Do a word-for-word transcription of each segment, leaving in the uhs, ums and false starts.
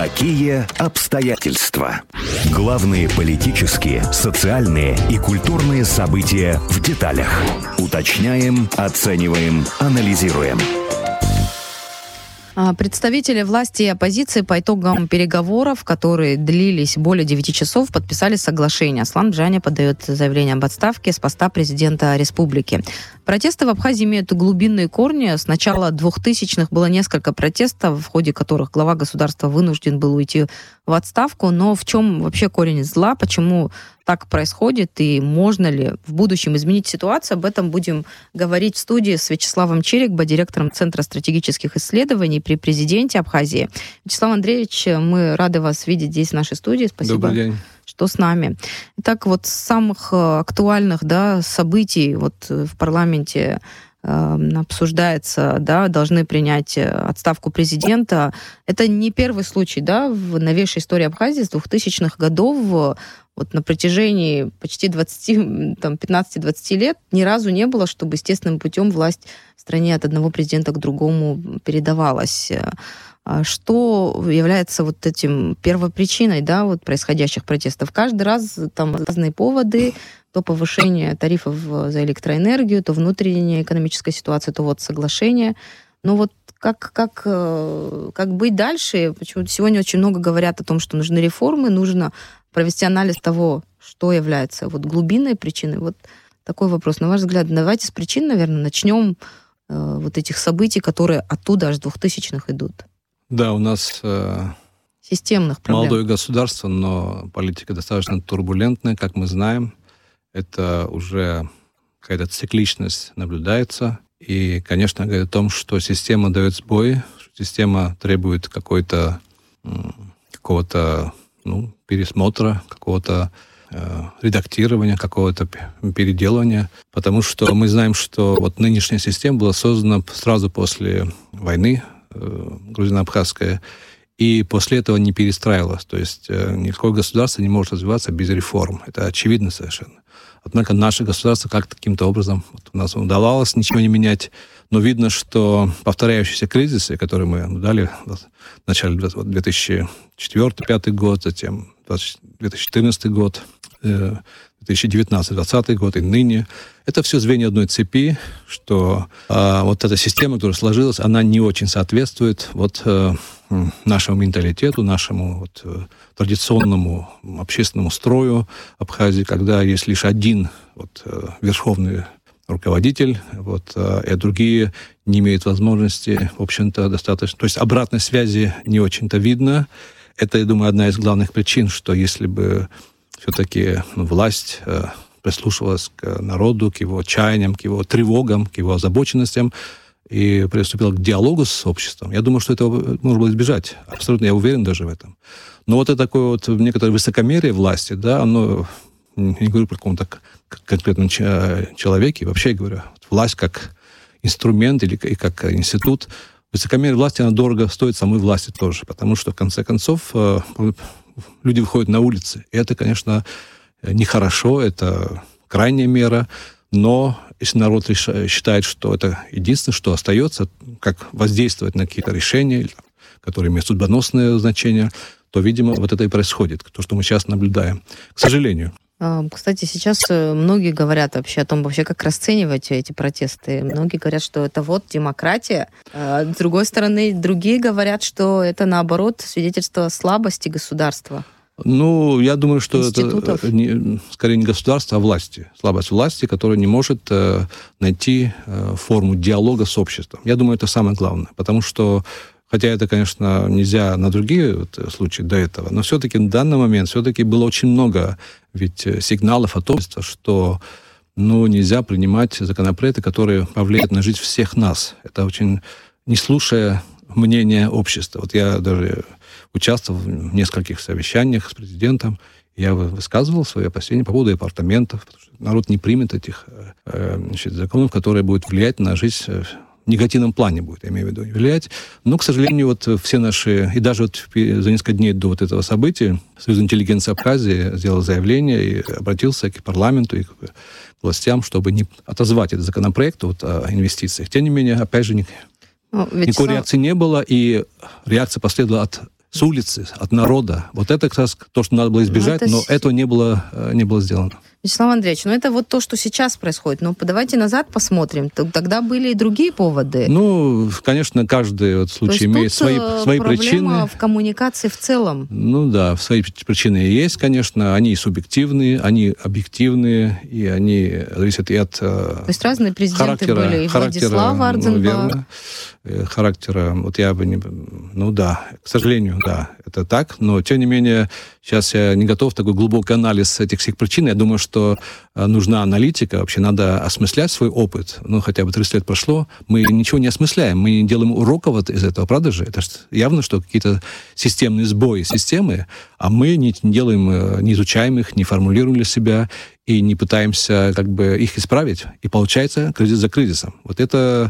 Какие обстоятельства? Главные политические, социальные и культурные события в деталях. Уточняем, оцениваем, анализируем. Представители власти и оппозиции по итогам переговоров, которые длились более девяти часов, подписали соглашение. Аслан Бжаня подает заявление об отставке с поста президента республики. Протесты в Абхазии имеют глубинные корни. С начала двухтысячных было несколько протестов, в ходе которых глава государства вынужден был уйти в отставку. Но в чем вообще корень зла? Почему так происходит? И можно ли в будущем изменить ситуацию? Об этом будем говорить в студии с Вячеславом Чирикбо, директором Центра стратегических исследований при президенте Абхазии. Вячеслав Андреевич, мы рады вас видеть здесь, в нашей студии. Спасибо. Добрый день. Что с нами. Итак, вот с самых актуальных, да, событий вот в парламенте э, обсуждается, да, должны принять отставку президента. Это не первый случай, да, в новейшей истории Абхазии с двухтысячных годов. Вот на протяжении почти двадцати, там, пятнадцати-двадцати лет ни разу не было, чтобы естественным путем власть в стране от одного президента к другому передавалась. Что является вот этим первопричиной, да, вот происходящих протестов? Каждый раз там разные поводы, то повышение тарифов за электроэнергию, то внутренняя экономическая ситуация, то вот соглашение. Но вот как, как, как быть дальше? Почему сегодня очень много говорят о том, что нужны реформы, нужно провести анализ того, что является вот глубинной причиной. Вот такой вопрос. На ваш взгляд, давайте с причин, наверное, начнем э, вот этих событий, которые оттуда аж с двухтысячных идут. Да, у нас э, системных проблем. Молодое государство, но политика достаточно турбулентная, как мы знаем. Это уже какая-то цикличность наблюдается. И, конечно, говорит о том, что система дает сбой, что система требует какой-то, какого-то ну, пересмотра, какого-то э, редактирования, какого-то переделывания. Потому что мы знаем, что вот нынешняя система была создана сразу после войны, грузино-абхазская, и после этого не перестраивалась. То есть э, никакое государство не может развиваться без реформ. Это очевидно совершенно. Однако наше государство как-то каким-то образом вот, у нас удавалось ничего не менять, но видно, что повторяющиеся кризисы, которые мы наблюдали в начале две тысячи четвёртый-две тысячи пятый год, затем две тысячи четырнадцатый год, э, две тысячи девятнадцатый-две тысячи двадцатый год и ныне. Это все звенья одной цепи, что э, вот эта система, которая сложилась, она не очень соответствует вот, э, нашему менталитету, нашему вот, э, традиционному общественному строю Абхазии, когда есть лишь один вот, э, верховный руководитель, вот, э, и другие не имеют возможности, в общем-то, достаточно... То есть обратной связи не очень-то видно. Это, я думаю, одна из главных причин, что если бы все-таки ну, власть э, прислушивалась к народу, к его чаяниям, к его тревогам, к его озабоченностям и приступила к диалогу с обществом, я думаю, что этого можно было избежать. Абсолютно, я уверен даже в этом. Но вот это такое вот некоторое высокомерие власти, да, оно, не говорю про каком-то конкретном человеке, вообще говорю, власть как инструмент или как институт, высокомерие власти, она дорого стоит самой власти тоже, потому что, в конце концов, люди выходят на улицы. И это, конечно, нехорошо, это крайняя мера, но если народ считает, что это единственное, что остается, как воздействовать на какие-то решения, которые имеют судьбоносное значение, то, видимо, вот это и происходит, то, что мы сейчас наблюдаем. К сожалению. Кстати, сейчас многие говорят вообще о том, вообще как расценивать эти протесты. Многие говорят, что это вот демократия. А с другой стороны, другие говорят, что это, наоборот, свидетельство слабости государства. Ну, я думаю, что институтов. Это не, скорее не государство, а власти. Слабость власти, которая не может э, найти э, форму диалога с обществом. Я думаю, это самое главное. Потому что, хотя это, конечно, нельзя на другие вот, случаи до этого, но все-таки на данный момент все-таки было очень много ведь сигналов от общества, что ну, нельзя принимать законопроекты, которые повлияют на жизнь всех нас. Это очень не слушая мнения общества. Вот я даже участвовал в нескольких совещаниях с президентом, я высказывал свои опасения по поводу апартаментов, потому что народ не примет этих значит, законов, которые будут влиять на жизнь в негативном плане, будет, я имею в виду, влиять. Но, к сожалению, вот все наши... И даже вот за несколько дней до вот этого события Союз интеллигенции Абхазии сделал заявление и обратился к парламенту и к властям, чтобы не отозвать этот законопроект вот, о инвестициях. Тем не менее, опять же, Вячеслав... никакой реакции не было, и реакция последовала от с улицы, от народа. Вот это как раз то, что надо было избежать, но, это... но этого не было, не было сделано. Вячеслав Андреевич, ну это вот то, что сейчас происходит. Но давайте назад посмотрим. Тогда были и другие поводы. Ну, конечно, каждый вот случай имеет свои, свои причины. Проблема в коммуникации в целом. Ну да, свои причины есть, конечно. Они субъективные, они объективные, и они зависят и от То есть разные президенты характера, были. И Владислав Арденбах. Ну, верно. Характера, вот я бы не... Ну да, к сожалению, да, это так. Но, тем не менее, сейчас я не готов такой глубокий анализ этих всех причин. Я думаю, что нужна аналитика. Вообще надо осмыслять свой опыт. Ну, хотя бы тридцать лет прошло. Мы ничего не осмысляем. Мы не делаем уроков из этого, правда же? Это явно, что какие-то системные сбои системы, а мы не делаем, не изучаем их, не формулируем для себя и не пытаемся как бы их исправить. И получается кризис за кризисом. Вот это...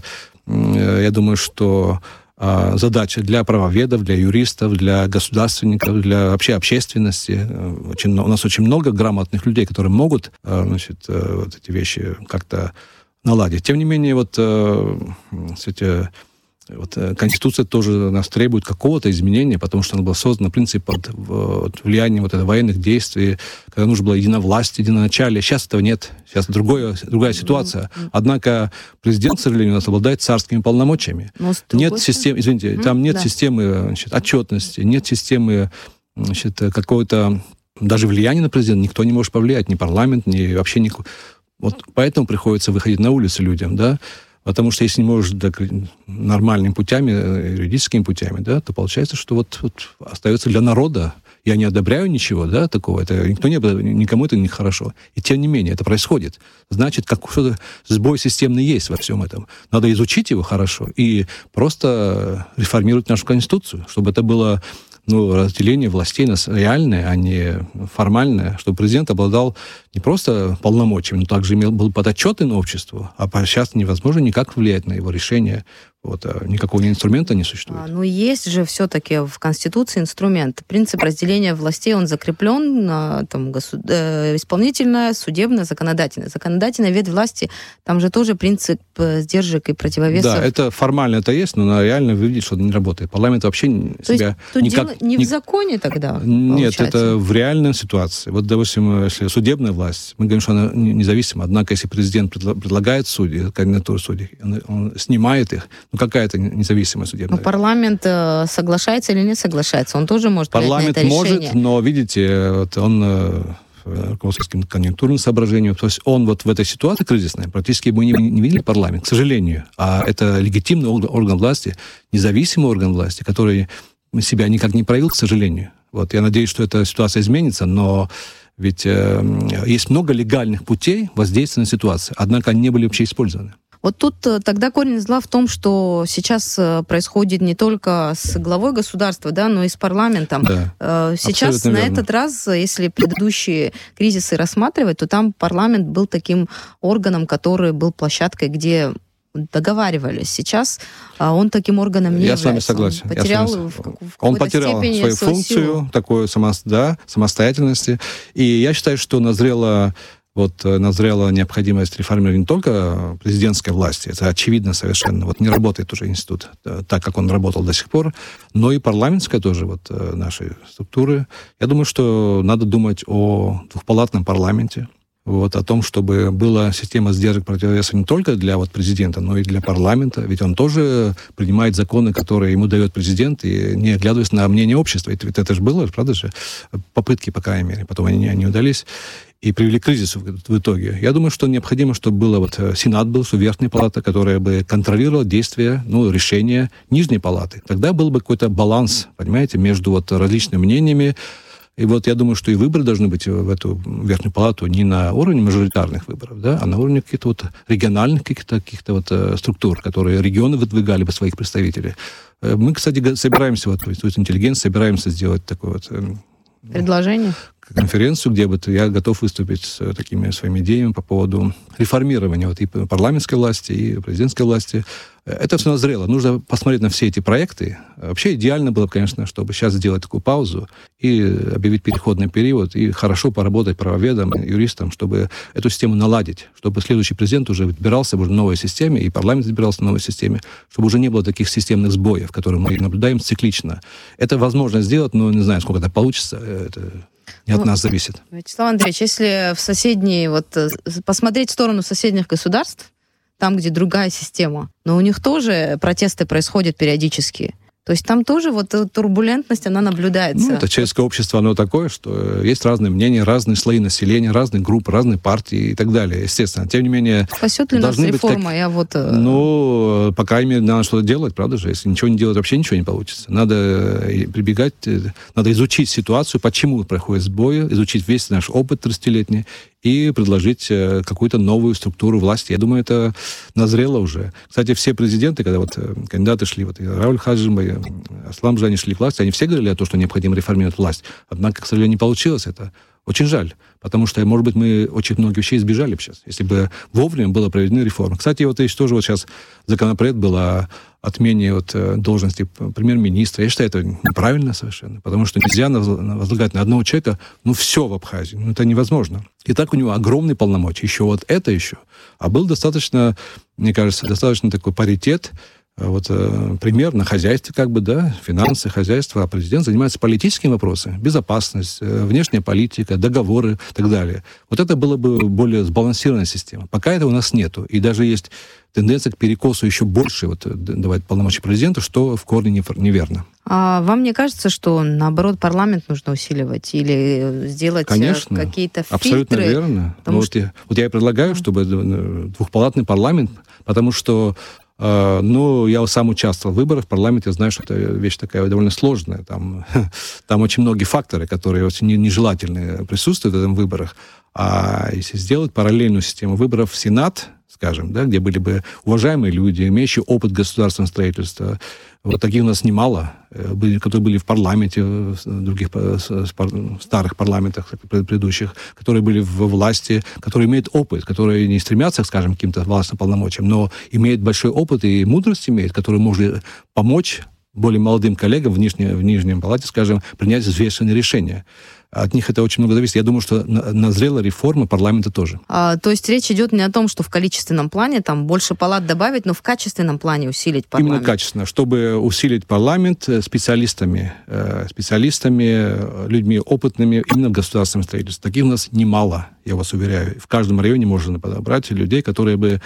Я думаю, что э, задача для правоведов, для юристов, для государственников, для вообще общественности. Очень, у нас очень много грамотных людей, которые могут э, значит, э, вот эти вещи как-то наладить. Тем не менее, вот, э, кстати, вот, Конституция тоже нас требует какого-то изменения, потому что она была создана, в принципе, под вот, влиянием вот, военных действий, когда нужно было единовластие, единоначалие. Сейчас этого нет. Сейчас другое, другая ситуация. Однако президент, к сожалению, у нас обладает царскими полномочиями. Нет системы, извините, mm-hmm. там нет да. системы значит, отчетности, нет системы значит, какого-то даже влияния на президента. Никто не может повлиять, ни парламент, ни вообще никто. Вот поэтому приходится выходить на улицы людям, да. Потому что если не можешь так, нормальными путями, юридическими путями, да, то получается, что вот, вот остается для народа. Я не одобряю ничего, да, такого. Это никто не, никому это не хорошо. И тем не менее, это происходит. Значит, как что-то сбой системный есть во всем этом. Надо изучить его хорошо и просто реформировать нашу Конституцию, чтобы это было ну, разделение властей нас реальное, а не формальное, чтобы президент обладал не просто полномочиями, но также имел, был подотчетен обществу, а сейчас невозможно никак влиять на его решение. Вот, а никакого инструмента не существует. А, ну, есть же все-таки в Конституции инструмент. Принцип разделения властей, он закреплен, на, там, госу... э, исполнительная, судебная, законодательная. Законодательная ветвь власти, там же тоже принцип сдержек и противовесов. Да, это формально это есть, но реально вы видите, что это не работает. Парламент вообще То себя есть, никак... дело не в законе тогда, Нет, получается? это в реальной ситуации. Вот, допустим, если судебная власть, мы говорим, что она независима, однако, если президент предлагает судей, кандидатуру судей, он, он снимает их, ну, какая это независимая судебная? Но парламент э, соглашается или не соглашается? Он тоже может принять на это решение? Парламент может, но, видите, вот он э, руководствуется каким-то конъюнктурным соображением. То есть он вот в этой ситуации кризисной, практически мы не, не видели парламент, к сожалению. А это легитимный орган власти, независимый орган власти, который себя никак не проявил, к сожалению. Вот, я надеюсь, что эта ситуация изменится, но ведь э, есть много легальных путей воздействия на ситуацию, однако они не были вообще использованы. Вот тут тогда корень зла в том, что сейчас происходит не только с главой государства, да, но и с парламентом. Да, сейчас на верно. Этот раз, если предыдущие кризисы рассматривать, то там парламент был таким органом, который был площадкой, где договаривались. Сейчас он таким органом не Я является. с вами согласен. Он потерял, вами... в, в он потерял свою, свою функцию, силу. Такую само... да, самостоятельности. И я считаю, что назрело Вот назрела необходимость реформирования не только президентской власти, это очевидно совершенно, вот не работает уже институт так, как он работал до сих пор, но и парламентская тоже вот нашей структуры. Я думаю, что надо думать о двухпалатном парламенте, вот, о том, чтобы была система сдержек противовеса не только для вот, президента, но и для парламента, ведь он тоже принимает законы, которые ему дает президент, и не оглядываясь на мнение общества. Ведь, ведь это же было, правда же, попытки, по крайней мере, потом они не удались, и привели к кризису в итоге. Я думаю, что необходимо, чтобы было вот Сенат был, что Верхняя палата, которая бы контролировала действия, ну, решения Нижней палаты. Тогда был бы какой-то баланс, понимаете, между вот различными мнениями. И вот я думаю, что и выборы должны быть в эту Верхнюю палату не на уровне мажоритарных выборов, да, а на уровне каких-то вот региональных каких-то, каких-то вот структур, которые регионы выдвигали бы своих представителей. Мы, кстати, собираемся, вот, Институт интеллигенции, собираемся сделать такой вот... Предложение? конференцию, где бы я готов выступить с такими своими идеями по поводу реформирования вот и парламентской власти, и президентской власти. Это все назрело. Нужно посмотреть на все эти проекты. Вообще идеально было бы, конечно, чтобы сейчас сделать такую паузу и объявить переходный период, и хорошо поработать правоведом, юристом, чтобы эту систему наладить, чтобы следующий президент уже выбирался уже в новой системе, и парламент избирался в новой системе, чтобы уже не было таких системных сбоев, которые мы наблюдаем циклично. Это возможно сделать, но не знаю, сколько это получится. Это не от ну, нас зависит. Вячеслав Андреевич, если в соседние, вот посмотреть в сторону соседних государств, там, где другая система, но у них тоже протесты происходят периодически. То есть там тоже вот турбулентность, она наблюдается. Ну, это человеческое общество, оно такое, что есть разные мнения, разные слои населения, разные группы, разные партии и так далее, естественно. Тем не менее... Спасет ли нас реформа? Как... Я вот... Ну, по крайней мере, надо что-то делать, правда же? Если ничего не делать, вообще ничего не получится. Надо прибегать, надо изучить ситуацию, почему происходит сбои, изучить весь наш опыт тридцатилетний, и предложить какую-то новую структуру власти. Я думаю, это назрело уже. Кстати, все президенты, когда вот кандидаты шли, вот и Рауль Хажим, и Аслам же, они шли к власти, они все говорили о том, что необходимо реформировать власть. Однако, к сожалению, не получилось это. Очень жаль, потому что, может быть, мы очень многих вещей избежали бы сейчас, если бы вовремя было проведены реформы. Кстати, вот есть тоже вот сейчас законопроект был о отмене вот должности премьер-министра. Я считаю, это неправильно совершенно, потому что нельзя возлагать на одного человека, ну, все в Абхазии. Ну, это невозможно. И так у него огромные полномочия. Еще вот это еще. А был достаточно, мне кажется, достаточно такой паритет, вот э, пример на хозяйстве, как бы, да, финансы, хозяйство, а президент занимается политическими вопросами, безопасность, э, внешняя политика, договоры и так далее. Вот это было бы более сбалансированная система. Пока этого у нас нету. И даже есть тенденция к перекосу еще больше вот, давать полномочия президенту, что в корне неверно. А вам не кажется, что, наоборот, парламент нужно усиливать или сделать Конечно, какие-то фильтры? Абсолютно верно. Что... Вот, я, вот я и предлагаю, чтобы двухпалатный парламент, потому что Uh, ну, я сам участвовал в выборах в парламенте, я знаю, что это вещь такая довольно сложная. Там, там очень многие факторы, которые очень нежелательные присутствуют в этих выборах. А если сделать параллельную систему выборов в Сенат, скажем, да, где были бы уважаемые люди, имеющие опыт государственного строительства, вот таких у нас немало, которые были в парламенте, в других старых парламентах предыдущих, которые были в власти, которые имеют опыт, которые не стремятся, скажем, к каким-то властным полномочиям, но имеют большой опыт и мудрость имеют, которые могут помочь более молодым коллегам в, нижней, в нижнем палате, скажем, принять взвешенные решения. От них это очень много зависит. Я думаю, что назрела реформа парламента тоже. А, то есть речь идет не о том, что в количественном плане там больше палат добавить, но в качественном плане усилить парламент. Именно качественно. Чтобы усилить парламент специалистами, специалистами, людьми опытными именно в государственном строительстве. Таких у нас немало, я вас уверяю. В каждом районе можно подобрать людей, которые бы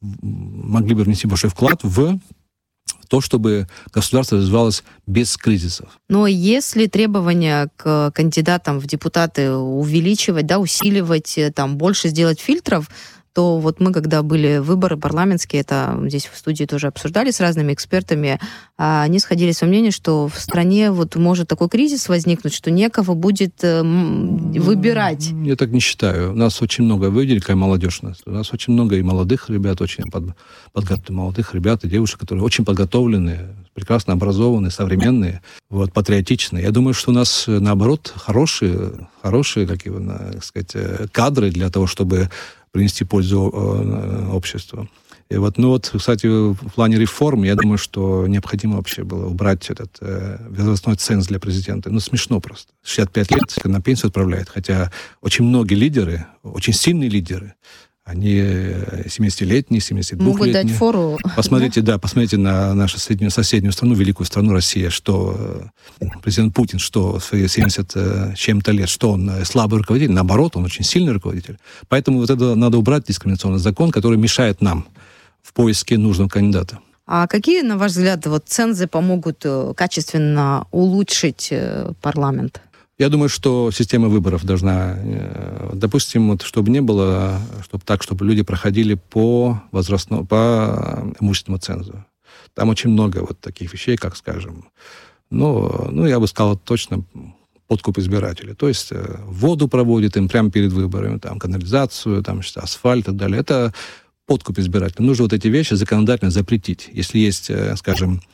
могли бы внести большой вклад в то, чтобы государство развивалось без кризисов. Но если требования к кандидатам в депутаты увеличивать, да, усиливать, там, больше сделать фильтров, то вот мы, когда были выборы парламентские, это здесь в студии тоже обсуждали с разными экспертами, они сходились во мнении, что в стране вот может такой кризис возникнуть, что некого будет выбирать. Я так не считаю. У нас очень много, вы видели, какая молодежь у нас. У нас очень много и молодых ребят, очень под, подготовленных молодых ребят и девушек, которые очень подготовленные, прекрасно образованные, современные, вот, патриотичные. Я думаю, что у нас, наоборот, хорошие, хорошие, как его, так сказать, кадры для того, чтобы принести пользу э, обществу. И вот, ну вот, кстати, в плане реформ, я думаю, что необходимо вообще было убрать этот э, возрастной ценз для президента. Ну, смешно просто. шестьдесят пять лет на пенсию отправляют. Хотя очень многие лидеры, очень сильные лидеры, они семидесятилетние, семидесятидвухлетние. Могут дать фору. Посмотрите, да, посмотрите на нашу соседнюю, соседнюю страну, великую страну Россия, что президент Путин, что в свои семьдесят с чем-то лет, что он слабый руководитель, наоборот, он очень сильный руководитель. Поэтому вот это надо убрать, дискриминационный закон, который мешает нам в поиске нужного кандидата. А какие, на ваш взгляд, вот цензы помогут качественно улучшить парламент? Я думаю, что система выборов должна, допустим, вот, чтобы не было, чтобы так, чтобы люди проходили по возрастному, по имущественному цензу. Там очень много вот таких вещей, как, скажем, ну, ну я бы сказал точно подкуп избирателей. То есть воду проводят им прямо перед выборами, там, канализацию, там, асфальт и так далее. Это подкуп избирателей. Нужно вот эти вещи законодательно запретить. Если есть, скажем,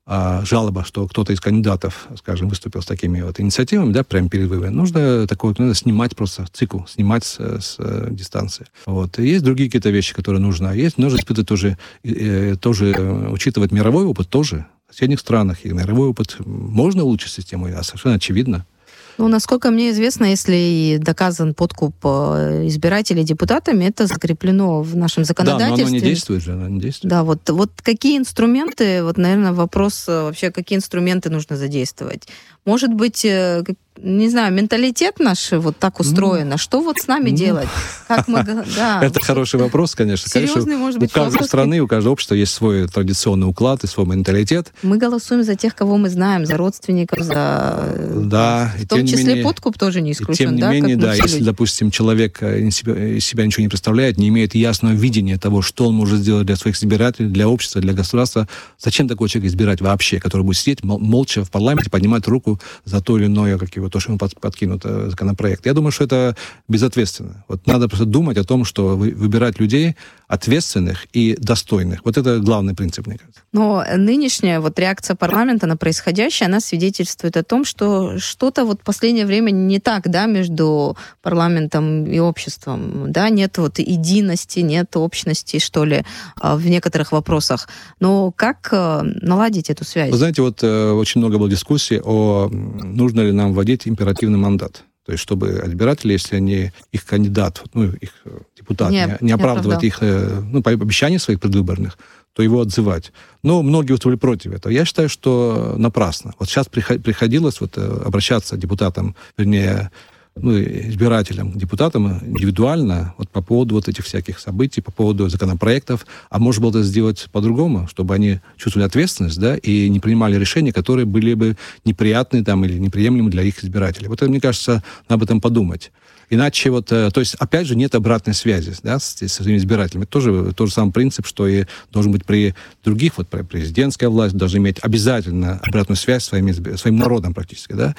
а, жалоба, что кто-то из кандидатов, скажем, выступил с такими вот инициативами, да, прямо перед выборами, нужно такое, надо снимать просто цикл, снимать с, с дистанции. Вот. И есть другие какие-то вещи, которые нужно. Есть, нужно испытывать тоже, э, тоже учитывать мировой опыт тоже. В соседних странах и мировой опыт можно улучшить систему, а совершенно очевидно. Ну, насколько мне известно, если доказан подкуп избирателей депутатами, это закреплено в нашем законодательстве. Да, но оно не действует же, оно не действует. Да, вот, вот какие инструменты, вот, наверное, вопрос вообще, какие инструменты нужно задействовать? Может быть, не знаю, менталитет наш вот так устроен, а что вот с нами делать? Как мы, да. Это хороший вопрос, конечно. Серьезный, конечно, может быть, у каждой страны, у каждого общества есть свой традиционный уклад и свой менталитет. Мы голосуем за тех, кого мы знаем, за родственников, за... Да. В том числе менее, подкуп тоже не исключен, тем не да? менее, да, если, люди. допустим, человек из себя, из себя ничего не представляет, не имеет ясного видения того, что он может сделать для своих избирателей, для общества, для государства, зачем такой человек избирать вообще, который будет сидеть молча в парламенте, поднимать руку за то или иное, как его, то, что ему подкинут законопроект. Я думаю, что это безответственно. Вот надо просто думать о том, что вы, выбирать людей ответственных и достойных. Вот это главный принцип, мне кажется. Но нынешняя вот реакция парламента на происходящее, она свидетельствует о том, что что-то вот в последнее время не так, да, между парламентом и обществом, да, нет вот единости, нет общности, что ли, в некоторых вопросах. Но как наладить эту связь? Вы знаете, вот очень много было дискуссий о нужно ли нам вводить императивный мандат. То есть, чтобы избиратели, если они, их кандидат, ну, их депутат, не, не, не оправдывает их ну, обещаний своих предвыборных, то его отзывать. Но многие выступили против этого. Я считаю, что напрасно. Вот сейчас приходилось вот обращаться к депутатам, вернее, ну, избирателям, депутатам индивидуально вот по поводу вот этих всяких событий, по поводу законопроектов. А можно было это сделать по-другому, чтобы они чувствовали ответственность, да, и не принимали решения, которые были бы неприятны там, или неприемлемы для их избирателей. Вот это, мне кажется, надо об этом подумать. Иначе вот, то есть, опять же, нет обратной связи, да, с, с своими избирателями. Это тоже тот же самый принцип, что и должен быть при других, вот президентская власть должна иметь обязательно обратную связь с своими, своим народом практически, да,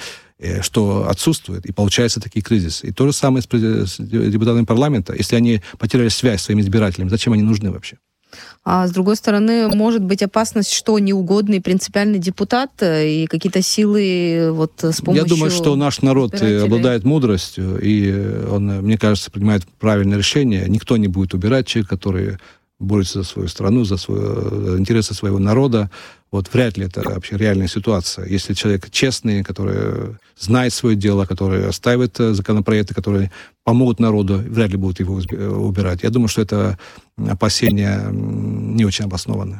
что отсутствует, и получаются такие кризисы. И то же самое с, с депутатами парламента. Если они потеряли связь с своими избирателями, зачем они нужны вообще? А с другой стороны, может быть опасность, что неугодный принципиальный депутат и какие-то силы вот с помощью... Я думаю, что наш народ обладает мудростью, и он, мне кажется, принимает правильное решение. Никто не будет убирать человека, который борется за свою страну, за, свою, за интересы своего народа. Вот вряд ли это вообще реальная ситуация. Если человек честный, который знает свое дело, который оставит законопроекты, которые помогут народу, вряд ли будут его убирать. Я думаю, что это опасение не очень обоснованное.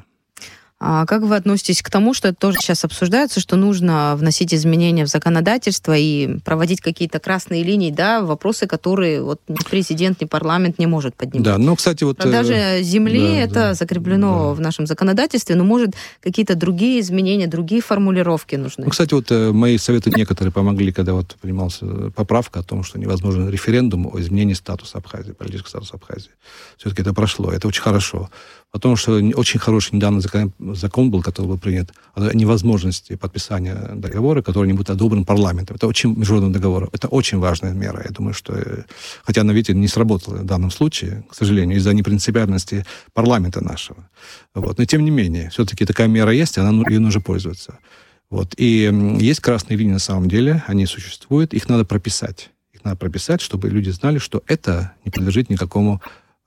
А как вы относитесь к тому, что это тоже сейчас обсуждается, что нужно вносить изменения в законодательство и проводить какие-то красные линии, да, вопросы, которые вот ни президент, ни парламент не может поднимать? Да, ну, кстати, вот... Продажа земли, да, это да, закреплено да. в нашем законодательстве, но, может, какие-то другие изменения, другие формулировки нужны? Ну, кстати, вот мои советы некоторые помогли, когда вот принималась поправка о том, что невозможен референдум о изменении статуса Абхазии, политического статуса Абхазии. Все-таки это прошло, это очень хорошо. Потому что очень хороший недавно закон, закон был, который был принят, о невозможности подписания договора, который не будет одобрен парламентом. Это очень международный договор. Это очень важная мера. Я думаю, что... Хотя она, видите, не сработала в данном случае, к сожалению, из-за непринципиальности парламента нашего. Вот. Но, тем не менее, все-таки такая мера есть, и она, ей нужно пользоваться. Вот. И есть красные линии на самом деле, они существуют, их надо прописать. Их надо прописать, чтобы люди знали, что это не подлежит никакому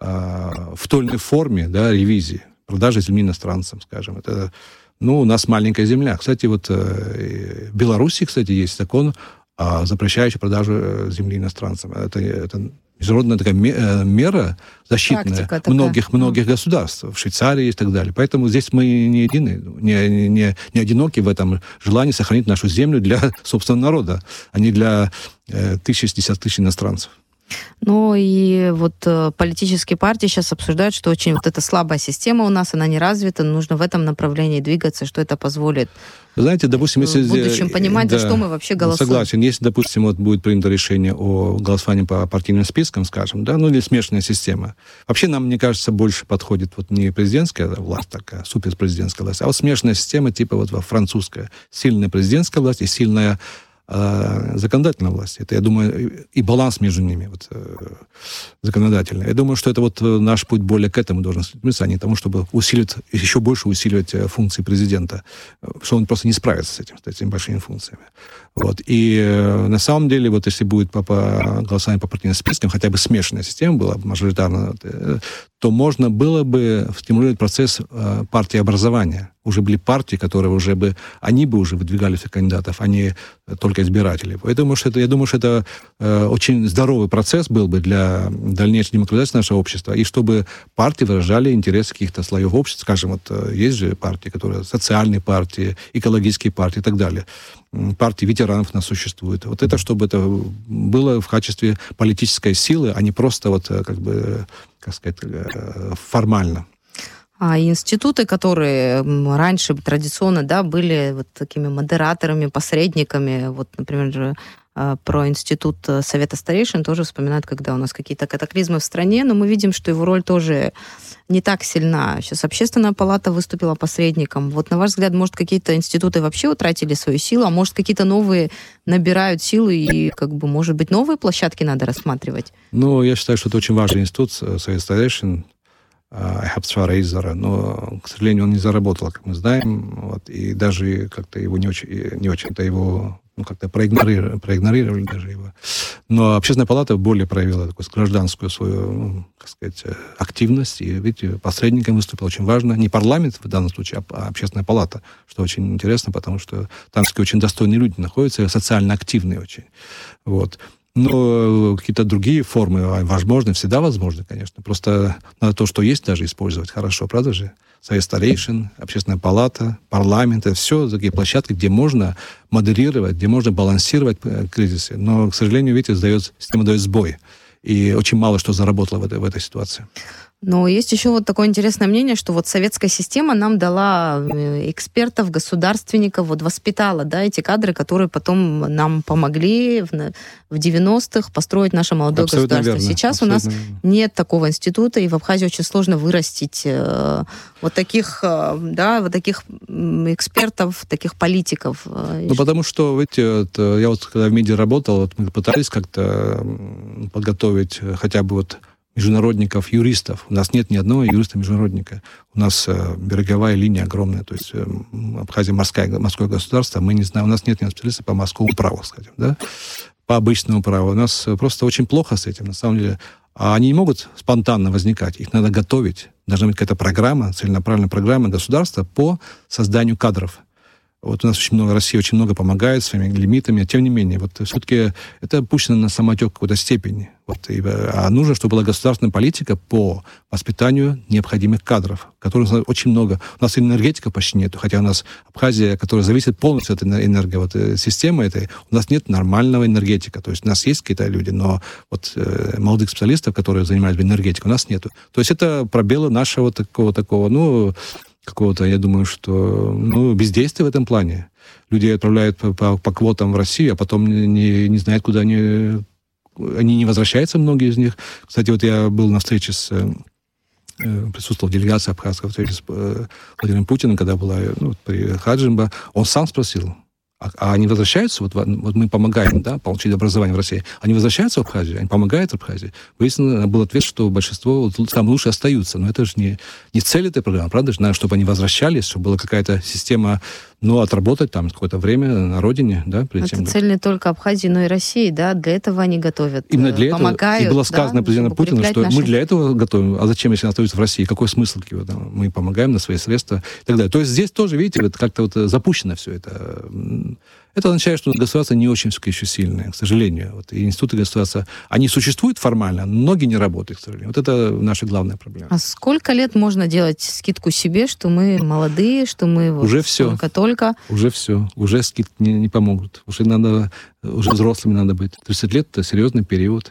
в той или иной форме, да, ревизии, продажи земли иностранцам, скажем. Это, ну, у нас маленькая земля. Кстати, вот в Беларуси, кстати, есть закон, запрещающий продажу земли иностранцам. Это, это международная такая мера защитная многих-многих mm. государств. В Швейцарии и так далее. Поэтому здесь мы не едины, не, не, не одиноки в этом желании сохранить нашу землю для собственного народа, а не для э, тысяч, десяток тысяч иностранцев. Ну и вот э, политические партии сейчас обсуждают, что очень вот эта слабая система у нас, она не развита, нужно в этом направлении двигаться, что это позволит. Вы знаете, допустим, если... в будущем понимать, да, за что мы вообще голосуем. Согласен. Если, допустим, вот будет принято решение о голосовании по партийным спискам, скажем, да, ну или смешанная система. Вообще нам, мне кажется, больше подходит вот не президентская власть такая, суперпрезидентская власть, а вот смешанная система типа вот французская. Сильная президентская власть и сильная а законодательная власть. Это, я думаю, и баланс между ними вот, законодательный. Я думаю, что это вот наш путь более к этому должен стремиться, а не к тому, чтобы усиливать, еще больше усиливать функции президента, что он просто не справится с этим, с этими большими функциями. Вот. И на самом деле, вот если будет по, по голосованию по партийным спискам, хотя бы смешанная система была, мажоритарная, то можно было бы стимулировать процесс партии образования. Уже были партии, которые уже бы, они бы уже выдвигали всех кандидатов, а не только избиратели. Я думаю, что это, я думаю, что это э, очень здоровый процесс был бы для дальнейшей демократизации нашего общества, и чтобы партии выражали интересы каких-то слоев общества. Скажем, вот есть же партии, которые социальные партии, экологические партии и так далее. Партии ветеранов у нас существуют. Вот это, чтобы это было в качестве политической силы, а не просто вот как бы, как сказать, формально. А институты, которые раньше традиционно, да, были вот такими модераторами, посредниками, вот, например, про институт Совета старейшин тоже вспоминают, когда у нас какие-то катаклизмы в стране, но мы видим, что его роль тоже не так сильна. Сейчас Общественная палата выступила посредником. Вот, на ваш взгляд, может, какие-то институты вообще утратили свою силу, а может, какие-то новые набирают силу, и, как бы, может быть, новые площадки надо рассматривать? Ну, я считаю, что это очень важный институт Совет старейшин, Айхабсфара Изара, но, к сожалению, он не заработал, как мы знаем, вот, и даже как-то его не очень, не очень-то его, ну, как-то проигнорировали, проигнорировали даже его. Но Общественная палата более проявила такую гражданскую свою, ну, как сказать, активность, и, видите, посредником выступил очень важно. Не парламент в данном случае, а Общественная палата, что очень интересно, потому что там очень достойные люди находятся, социально активные очень. Вот. Но какие-то другие формы возможны, всегда возможны, конечно. Просто надо то, что есть, даже использовать хорошо, правда же? Совет старейшин, Общественная палата, парламент, это все такие площадки, где можно модерировать, где можно балансировать кризисы. Но, к сожалению, видите, сдает, система дает сбой. И очень мало что заработало в этой, в этой ситуации. Но есть еще вот такое интересное мнение, что вот советская система нам дала экспертов, государственников, вот воспитала, да, эти кадры, которые потом нам помогли в, в девяностых построить наше молодое Абсолютно государство. верно. Сейчас Абсолютно у нас верно. Нет такого института, и в Абхазии очень сложно вырастить э, вот таких, э, да, вот таких экспертов, таких политиков. Ну, потому что, видите, вот, я вот когда в МИДе работал, вот мы пытались как-то подготовить хотя бы вот международников, юристов. У нас нет ни одного юриста-международника. У нас э, береговая линия огромная. То есть э, Абхазия морское, морское государство. Мы не знаем, у нас нет ни специалиста по морскому праву, скажем, да? По обычному праву. У нас просто очень плохо с этим, на самом деле. А они не могут спонтанно возникать. Их надо готовить. Должна быть какая-то программа, целенаправленная программа государства по созданию кадров. Вот у нас очень много, Россия очень много помогает своими лимитами, тем не менее, вот все-таки это пущено на самотек в какой-то степени. Вот, и, а нужно, чтобы была государственная политика по воспитанию необходимых кадров, которых очень много. У нас энергетика почти нет, хотя у нас Абхазия, которая зависит полностью от энергосистемы вот, этой, у нас нет нормального энергетика. То есть у нас есть какие-то люди, но вот э, молодых специалистов, которые занимаются энергетикой, у нас нету. То есть это пробелы нашего такого, такого, ну, какого-то, я думаю, что ну, бездействие в этом плане. Людей отправляют по, по, по квотам в Россию, а потом не, не знают, куда они... Они не возвращаются, многие из них. Кстати, вот я был на встрече с... присутствовал в делегации абхазской встрече с Владимиром Путиным, когда была ну, при Хаджимба. Он сам спросил, а, а они возвращаются? Вот, вот мы помогаем, да, получить образование в России. Они возвращаются в Абхазию? Они помогают в Абхазии? Выяснилось, был ответ, что большинство там лучше остаются. Но это же не, не цель этой программы, правда же? Надо, чтобы они возвращались, чтобы была какая-то система, ну, отработать там какое-то время на родине, да? Это тем, цель не только Абхазии, но и России, да? Для этого они готовят, именно для помогают. Этого. И было сказано да, президентом Путиным, что наши... мы для этого готовим. А зачем, если они остаются в России? Какой смысл? Мы помогаем на свои средства и так далее. То есть здесь тоже, видите, вот как-то вот запущено все это. Это означает, что государство не очень все-таки еще сильное, к сожалению. Вот, и институты государства, они существуют формально, но многие не работают, к сожалению. Вот это наша главная проблема. А сколько лет можно делать скидку себе, что мы молодые, что мы вот уже все. только-только? Уже все. Уже скидки не, не помогут. Уже надо, уже взрослыми надо быть. тридцать лет — это серьезный период.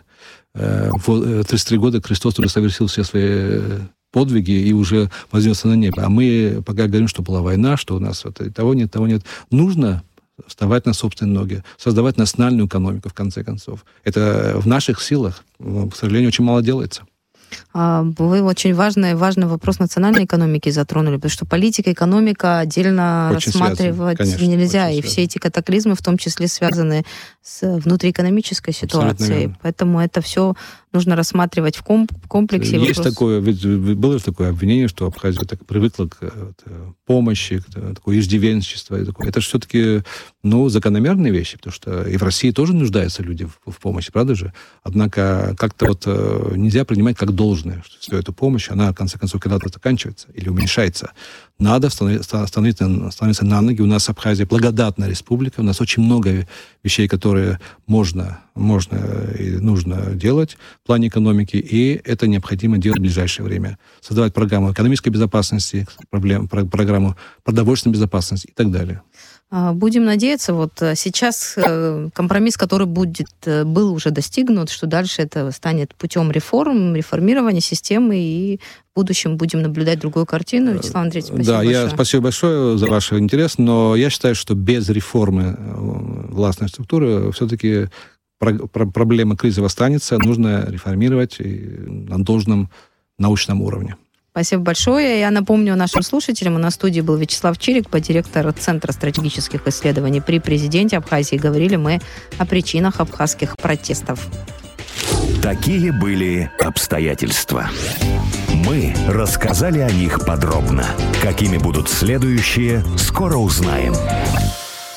В тридцать три года Христос уже совершил все свои подвиги и уже вознесся на небо. А мы пока говорим, что была война, что у нас вот, того нет, того нет. Нужно вставать на собственные ноги, создавать национальную экономику, в конце концов. Это в наших силах, к сожалению, очень мало делается. Вы очень важный, важный вопрос национальной экономики затронули, потому что политика, экономика отдельно очень рассматривать связаны, конечно, нельзя. И все эти катаклизмы в том числе связаны с внутриэкономической ситуацией. Поэтому это все нужно рассматривать в комплексе. Есть вопрос... такое, ведь было же такое обвинение, что Абхазия так привыкла к помощи, к такое иждивенчество. Это же все-таки ну, закономерные вещи, потому что и в России тоже нуждаются люди в, в помощи, правда же? Однако как-то вот нельзя принимать как должное, что всю эту помощь, она, в конце концов, когда-то заканчивается или уменьшается. Надо становиться, становиться на ноги. У нас Абхазия благодатная республика, у нас очень много вещей, которые можно, можно и нужно делать в плане экономики, и это необходимо делать в ближайшее время. Создавать программу экономической безопасности, проблем, программу продовольственной безопасности и так далее. Будем надеяться, вот сейчас компромисс, который будет, был уже достигнут, что дальше это станет путем реформ, реформирования системы, и в будущем будем наблюдать другую картину. Вячеслав Андреевич, спасибо да, большое. Я, спасибо большое за ваш интерес, но я считаю, что без реформы властной структуры все-таки проблема кризиса останется, нужно реформировать на должном научном уровне. Спасибо большое. Я напомню нашим слушателям, у нас в студии был Вячеслав Чирик, директор Центра стратегических исследований при президенте Абхазии. Говорили мы о причинах абхазских протестов. Такие были обстоятельства. Мы рассказали о них подробно. Какими будут следующие, скоро узнаем.